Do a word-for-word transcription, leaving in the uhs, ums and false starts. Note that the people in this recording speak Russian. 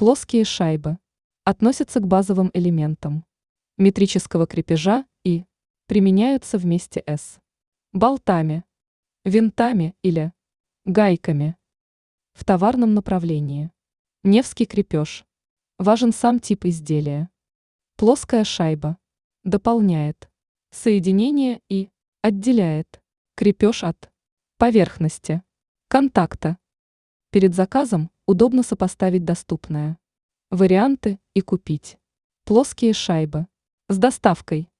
Плоские шайбы относятся к базовым элементам метрического крепежа и применяются вместе с болтами, винтами или гайками в товарном направлении. Невский крепеж. Важен сам тип изделия. Плоская шайба дополняет соединение и отделяет крепеж от поверхности контакта. Перед заказом удобно сопоставить доступные варианты и купить плоские шайбы с доставкой.